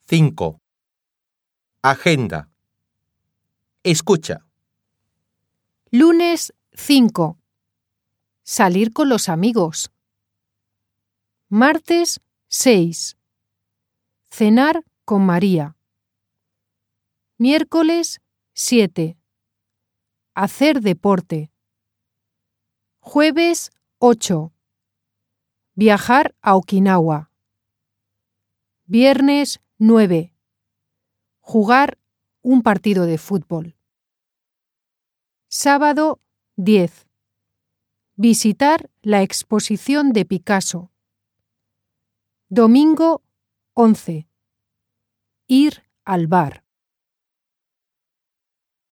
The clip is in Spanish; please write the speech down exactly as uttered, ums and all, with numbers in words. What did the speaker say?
cinco. Agenda. Escucha. Lunes cinco. Salir con los amigos. Martes seis. Cenar con María. Miércoles siete. Hacer deporte. Jueves ocho. Viajar a Okinawa. Viernes nueve. Jugar un partido de fútbol. Sábado diez. Visitar la exposición de Picasso. Domingo once. Ir al bar.